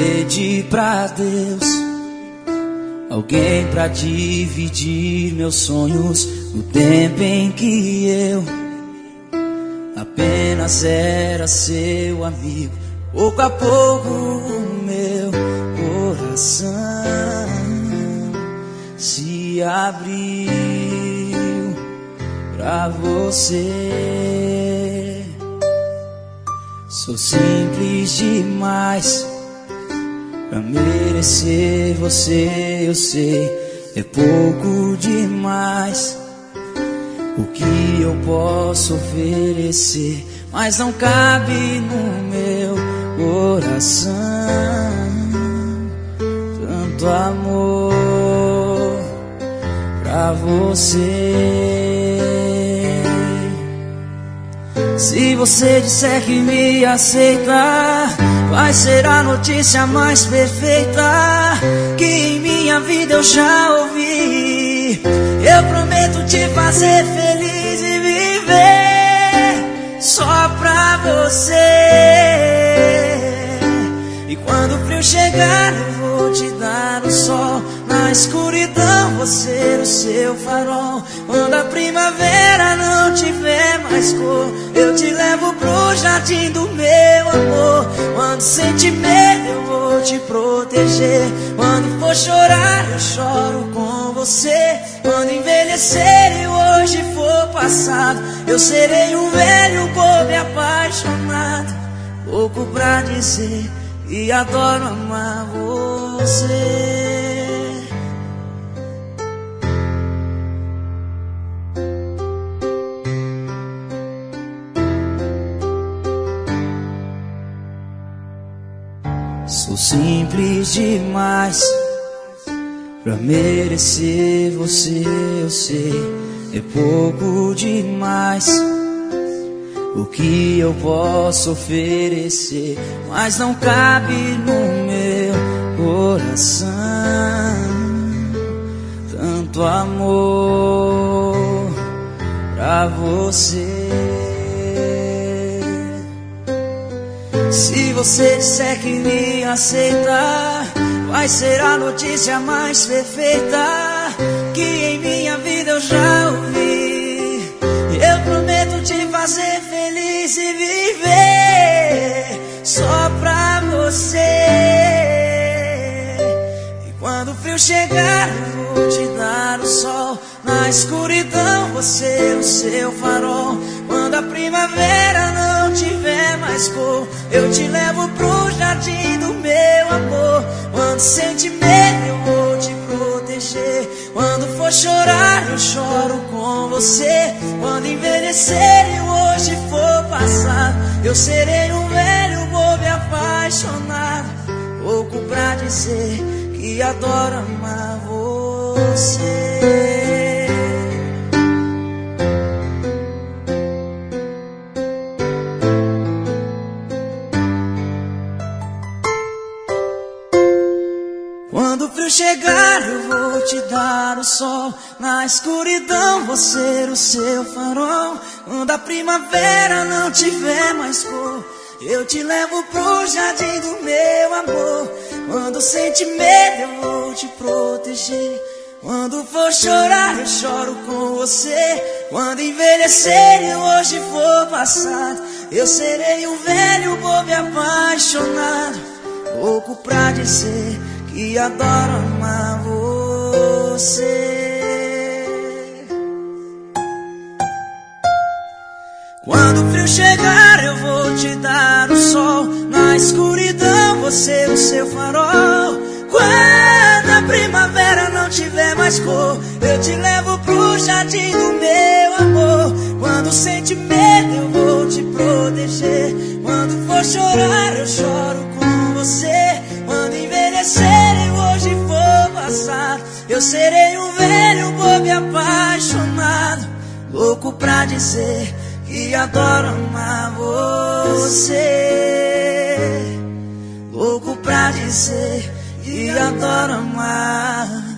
pedi pra Deus alguém pra dividir meus sonhos no tempo em que eu apenas era seu amigo. Pouco a pouco o meu coração se abriu pra você. Sou simples demais pra merecer você, eu sei. É pouco demais o que eu posso oferecer, mas não cabe no meu coração tanto amor pra você. Se você disser que me aceita, vai ser a notícia mais perfeita que em minha vida eu já ouvi. Eu prometo te fazer feliz e viver só pra você. E quando o frio chegar eu vou te dar o sol, na escuridão você o seu farol. Quando a primavera não tiver mais cor, eu te levo pro jardim do meu amor. Quando sente medo eu vou te proteger. Quando for chorar eu choro com você. Quando envelhecer e hoje for passado, eu serei um velho pobre apaixonado, louco pra dizer que adoro amar você. Sou simples demais pra merecer você, eu sei. É pouco demais o que eu posso oferecer, mas não cabe no meu coração tanto amor pra você. Se você disser que me aceita, vai ser a notícia mais perfeita que em minha vida eu já ouvi. Eu prometo te fazer feliz e viver só pra você. E quando o frio chegar eu vou te dar o sol, na escuridão você o seu farol. Quando a primavera não tiver mais cor, eu te levo pro jardim do meu amor. Quando sente medo eu vou te proteger. Quando for chorar eu choro com você. Quando envelhecer e hoje for passado, eu serei um velho bobo apaixonado, louco pra dizer que adoro amar você. Quando o frio chegar eu vou te dar o sol, na escuridão você o seu farol. Quando a primavera não tiver mais cor, eu te levo pro jardim do meu amor. Quando sente medo eu vou te proteger. Quando for chorar eu choro com você. Quando envelhecer e hoje for passado, eu serei um velho bobo apaixonado, louco pra dizer que adoro amar você. Quando o frio chegar eu vou te dar o sol, na escuridão você o seu farol. Quando a primavera não tiver mais cor, eu te levo pro jardim do meu amor. Quando sente medo eu vou te proteger. Quando for chorar eu choro com você. Quando envelhecer e hoje for passado, eu serei um velho bobo apaixonado, louco pra dizer que adoro amar você. Louco pra dizer que adoro amar